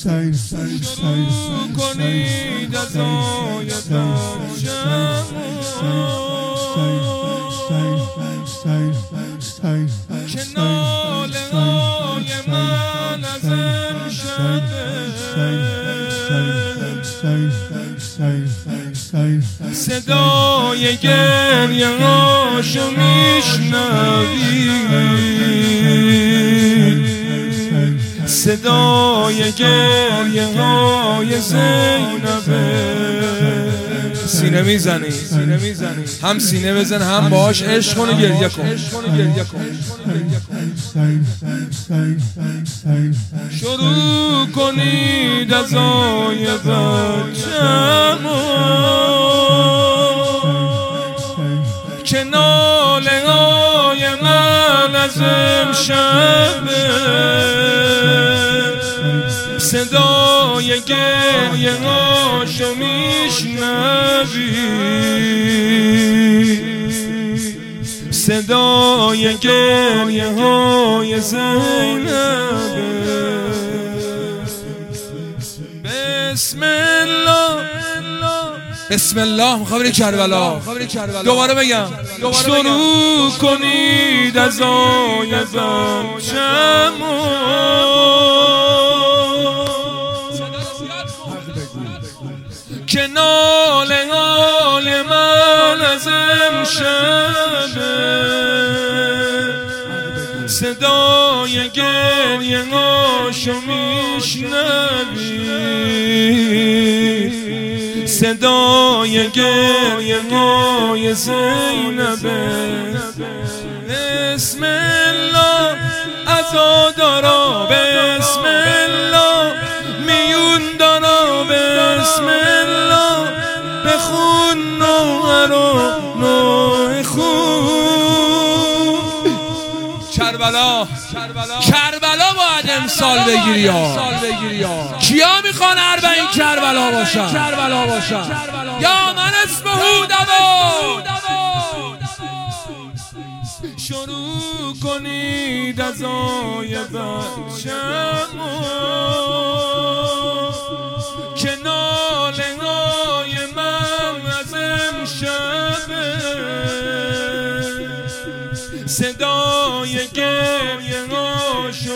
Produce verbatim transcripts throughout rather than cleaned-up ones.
شروع کنید از آیه که ناله های من از امشب صدای گریه هاشو میشنوید، صدای گریه های زینبه. سینه میزنی هم سینه بزن هم باهاش عشق کن و گریه کن. شروع کنید از آیه بچه‌مون که ناله های من از امشب صدای گریه هاشو میشنوی، صدای گریه های زینبه. بسم الله بسم الله مخابر کربلا. دوباره بگم شروع کنید از آیه بچه‌مون که ناله های من از امشب صدای گریه هاشو میشنوی، صدای گریه های زینبه. بسم الله عزادارا، بسم الله میون دارا، بسم الله بخون نوه رو نوه خون. کربلا کربلا باید امسال بگیری ها. کیا میخوان اربعین کربلا باشن؟ یا من اسمه هودبا. شروع کنید از آیه بچه‌مون که ناله های من از امشب صدای گریه هاشو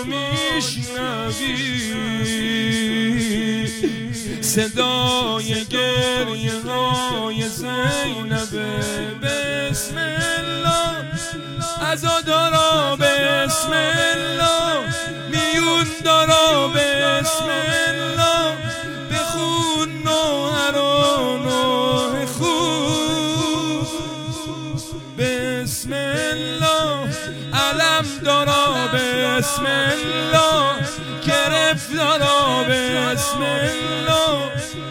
میشنوی، صدای گریه های زینبه. بسم الله عزادارا، بسم الله میون دارا، بسم الله بخون نوه رو نوه خون. بسم الله علم دارا، بسم الله گرفتارا، بسم الله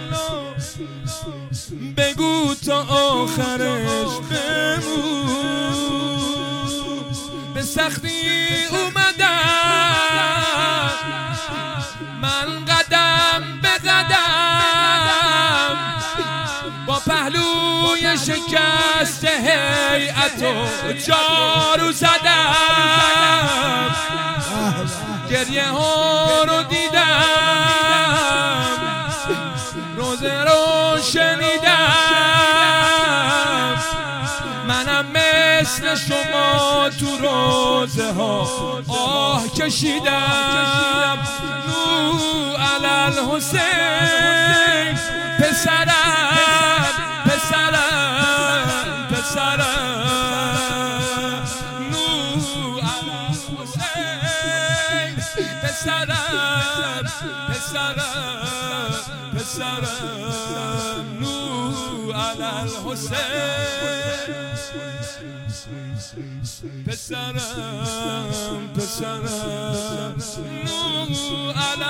بگو تا آخرش بمون. به سختی اومدم من قدم به قدم، با پهلوی شکست هیئت و جارو زدم، گریه ها رو دیدم، روزه رو شنیدم. منم مثل شما تو روزه ها آه کشیدم. نو علی الحسین پسرم پسرم پسرم، نو علی الحسین پسرم پسرم پسرم، نو علی الحسین پسرم پسرم، نو علی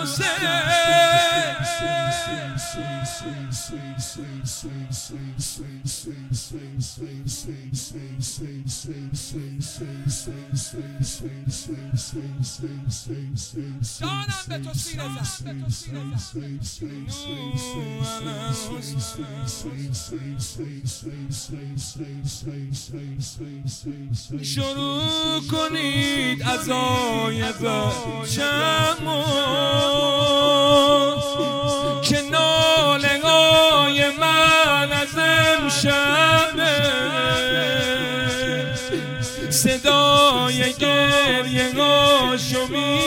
جانم به تو سینه زن. شروع کنید از آیه بچه‌مون صدای گریه هاشو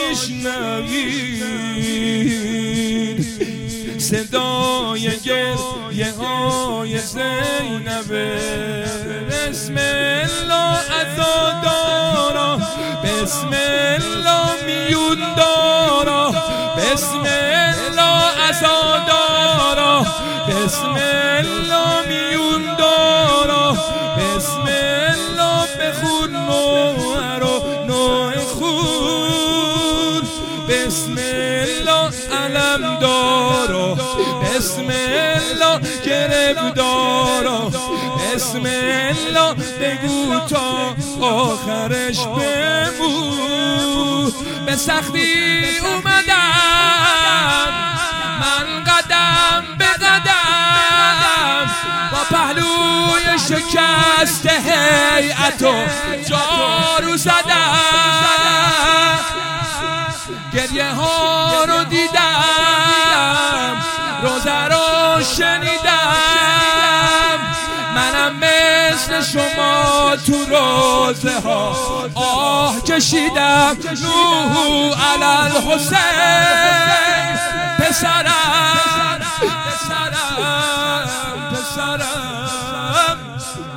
میشنوید، صدای گریه های زینبه. بسم الله عزادارا، بسم الله میون دارا، بسم الله عزادارا، بسم الله میون دارا، بسم الله بخون نوع رو نوع خون، بسم الله علم دارا، بسم الله گرب دارا، بسم الله بگو تا آخرش بمون. به سختی اومدم من قدم به قدم، با پهلوی شکست هیئت و جارو زدم، گریه ها رو دیدم، روزه رو شنیدم، منم مثل شما تو روزه ها آه کشیدم. نوح علی الحسین پسرم پسرم پسرم،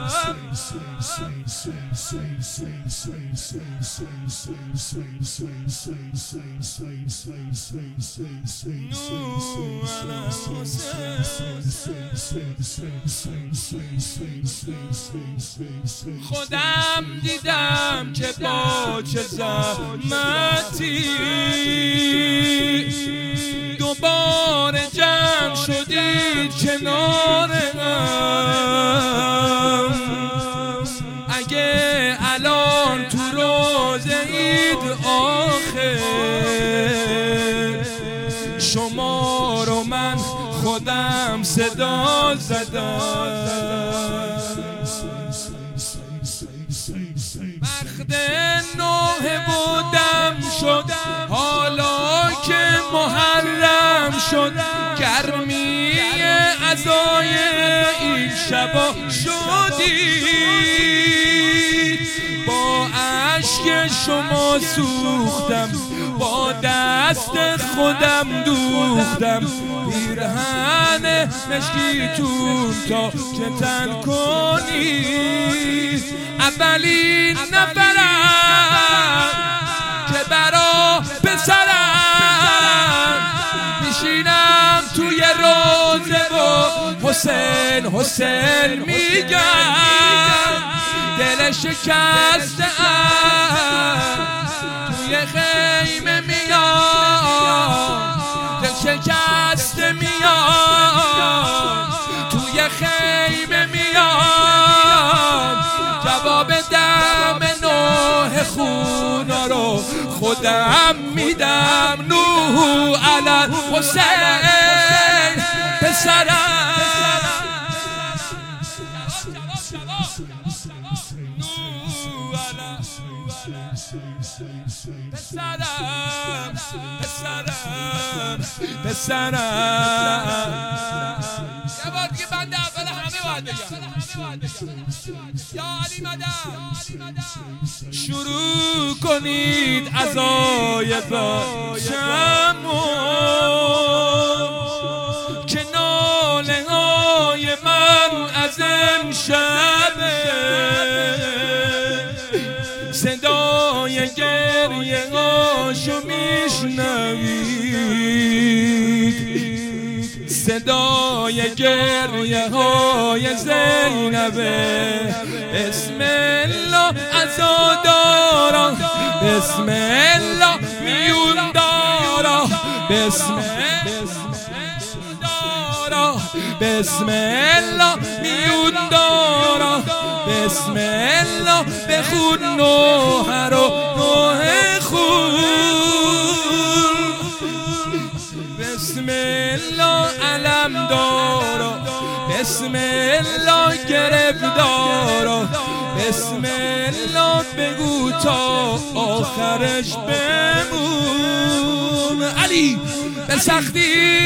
خودم دیدم که با چه زحمتی دوباره جمع شدید کنارم. اگه الان تو روزه عید آخر شما رو من خودم صدا زدم، وقت نوح بودم شد حالا که محرم شد، گرمی عزای این شبا شدید، با اشک شما سوختم، با دست خودم دوختم پیرهن مشکیتون تا که تن کنید. اولین نفرم که برا پسرم میشینم توی روزه و حسین حسین میگم، دل شکسته‌ام توی خیمه میام، دل شکسته میام توی خیمه میام، جواب دم نوح خونا رو خودم میدم. نوح علی الحسین پسرم، پسرم پسرم پسرم. یه بار دیگه بنده اول همه باید بگم یا علی مدد. شروع کنید عزای باشمون که ناله های من از امشبه، صدای گریه هاشو میشنوید، صدای گریه های زینبه. بسم الله عزادارا، بسم الله میون دارا، بسم دارا، بسم الله میون دارا، بسم الله بخون نوح رو نوح خون، بسم الله علم دارا، بسم الله گرب دارا، بسم الله بگو تا آخرش بمون. علی به سختی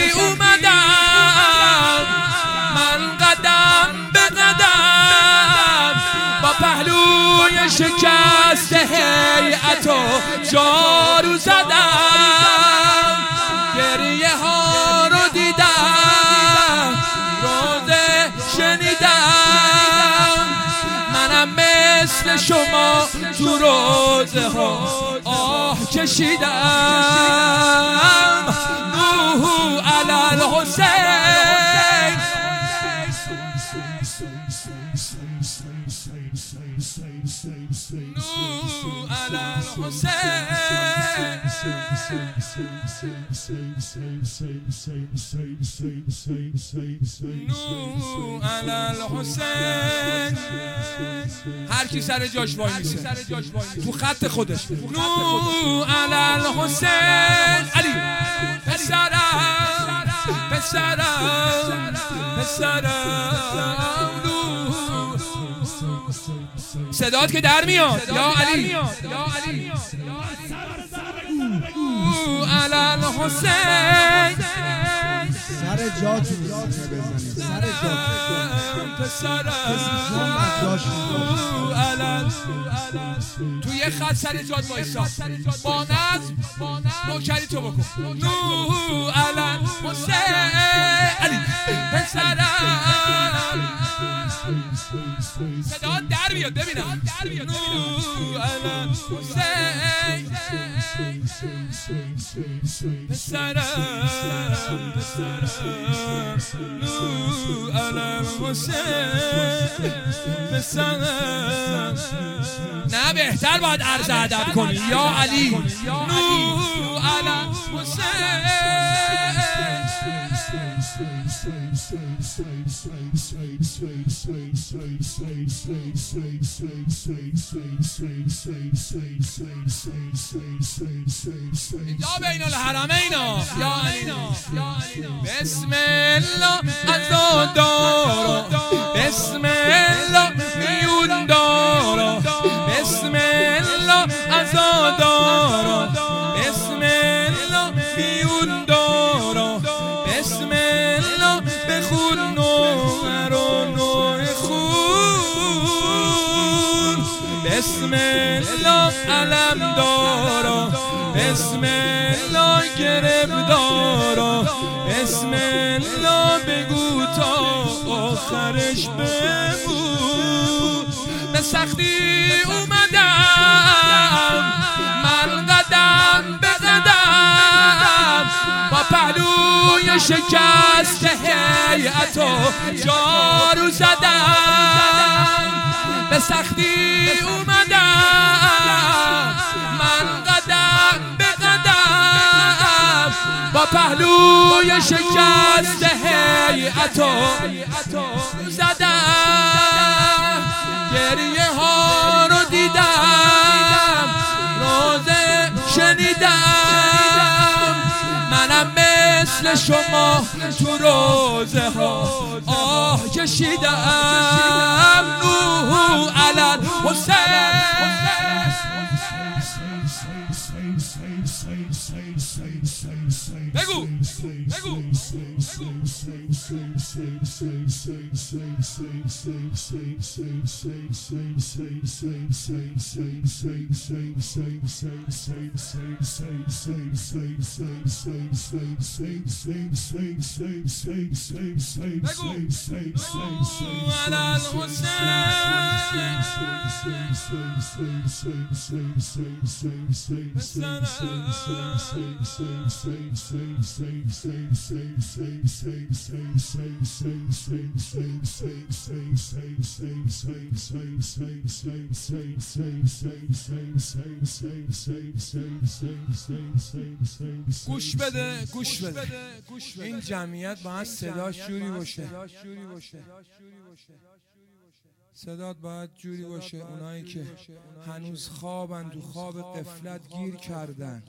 اومدم من قدم به قدم، با پهلوی شکست شکست هیئت و جارو زدم، گریه ها رو دیدم، روزه شنیدم، منم مثل شما تو روزه ها آه کشیدم. نوح علی الحسین، نوح علی الحسین، نوح علی الحسین. هر کی سر جاش وای میسه تو خط خودش. نوح علی الحسین، علی پسرم پسرم پسرم. صدات که در میاد یا علی. علی الحسین، سر جاتون بزنید، سر جاتون تو یه خط سر جات وایسا، با نظم نوکری تو بکن. نوح علی الحسین، علی پسرم. صدا در بیاد ببینم. نوح علی الحسین، پسرم پسرم. نوح علی الحسین، پسرم. نه بهتر باید عرض ادب کنی یا علی. نوح علی الحسین، اینجا بین الحرمین یا علی. بسم الله عزادارا، بسم الله میون دارا، بسم الله عزادارا، بسم الله میون دارا، بسم الله بخون نوح رو نوح خون، بسم الله علم دارا، بسم الله گرم دارا، بسم الله بگو تا آخرش بگو. به سختی اومدم من قدم به قدم، با پهلوی شکست هیئت و جارو زدم. به سختی اومدم من قدم به قدم، با پهلوی شکست هیئت و زدم. گریه ها رو دیدم، روزه شنیدم، منم مثل شما تو روزه ها آه کشیدم. نوح علی الحسین، بگو بگو گوش بده گوش بده. این جمعیت باید صداش جوری باشه، صدات باید جوری باشه اونایی که هنوز خوابن، تو خواب غفلت گیر کردن.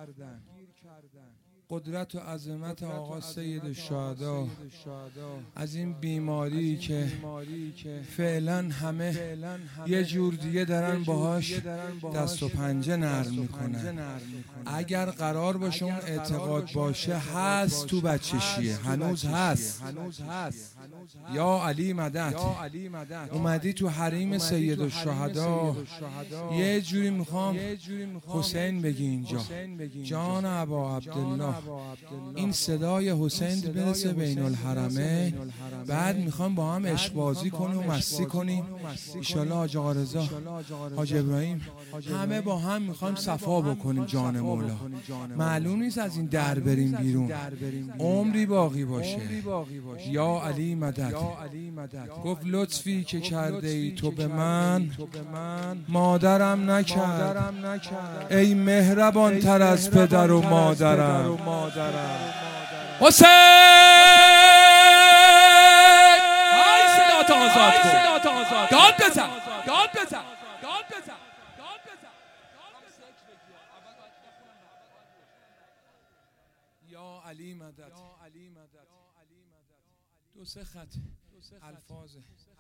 قدرت و عظمت آقا سید الشهدا از این بیماری که فعلا همه یه جور دیگه دارن باهاش دست و پنجه نرم میکنن. اگر قرار باشه اون اعتقاد باشه هست تو بچشیه، هنوز هست. یا علی مدد. اومدی تو حریم سید الشهدا، یه جوری میخوام حسین بگی اینجا. جان ابا عبدالله، این صدای حسین برسه بین الحرمین، بعد میخوام با هم عشق بازی کنیم و مستی کنیم انشالله. حاج آقا رضا، حاج ابراهیم، همه با هم میخوام صفا بکنیم جان مولا. معلوم نیست از این در بریم بیرون، عمری باقی باشه. یا علی مدد. گفت لطفی که کرده ای تو به من، مادرم نکرد ای مهربان تر از پدر و مادرم. حسین ای صدا تا آزاد کن، داد بزن، داد بزن، داد بزن. یا علی مدد. دو سه خط الفاظ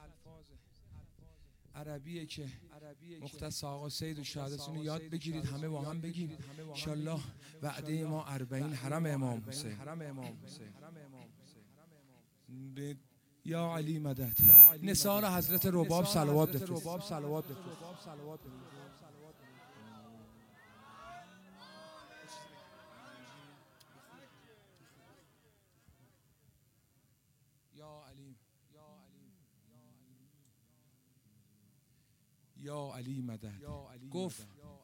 عربیه که مختص آقا سید الشهداء رو یاد بگیرید، همه با هم بگید انشالله. وعده ما اربعین حرم امام حسین. یا علی مدد. نثار حضرت رباب صلوات بفرست. یا علی مدد. گفت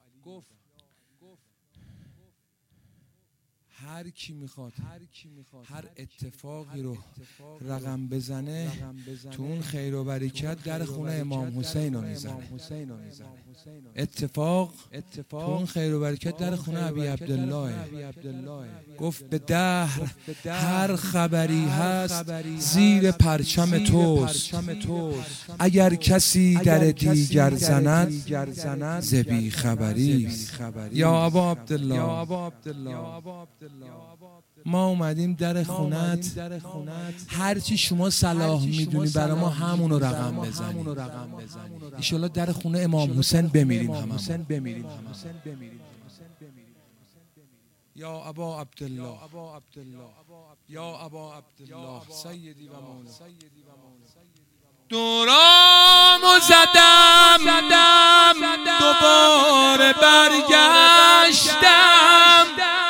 هر کی میخواد هر اتفاقی رو رقم بزنه تو اون خیر و برکت در خونه امام حسین رو میزنه. اتفاق تو اون خیر و برکت در خونه ابی عبدالله. گفت به دهر هر خبری هست زیر پرچم توست، اگر کسی در دیگر زند ز بی خبری. یا ابا عبدالله، ما اومدیم در خونت، هر چی شما صلاح میدونی برای ما همونو رقم بزنی. انشالله در خونه امام حسین بمیریم هممون. یا ابا عبدالله، یا ابا عبدالله سیدی و مولا. دورامو زدم دوباره برگشتم،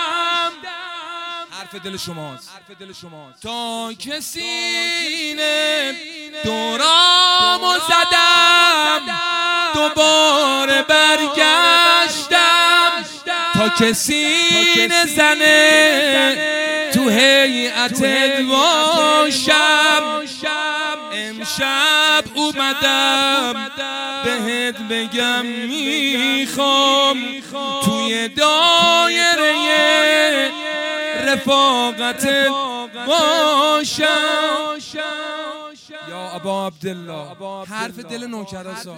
حرف دل شماست تا که سینه. دورامو زدم دوباره برگشتم تا که سینه زنه تو هیئتت باشم. امشب اومدم بهت بگم میخوام توی دایره رفاقتت باشم. یا ابا عبدالله، حرف دل نوکراسا.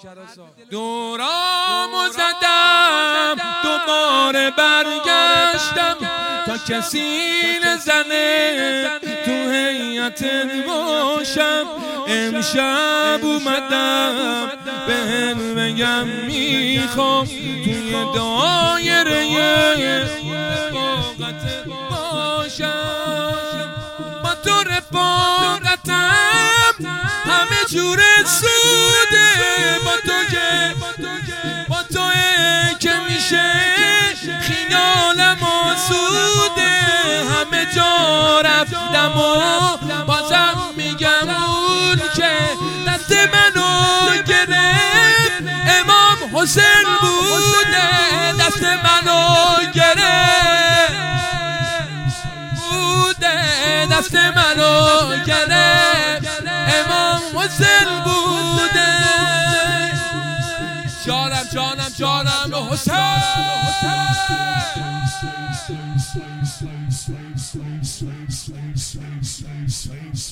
دورامو زدم دوباره برگشتم تا کسی نزنه تو هیئتت باشم. امشب اومدم بهت بگم میخوام توی دایره رفاقتت باشم. با تو رفاقتم همه جور سوده، با تو که با تو که میشه خیالم آسوده. همه جا رفتم و بازم میگم اون که دست منو گرفت امام حسین بوده. دست منو گرفت بوده، دست منو گرفت امام حسین بوده. جانم جانم جانم حسین.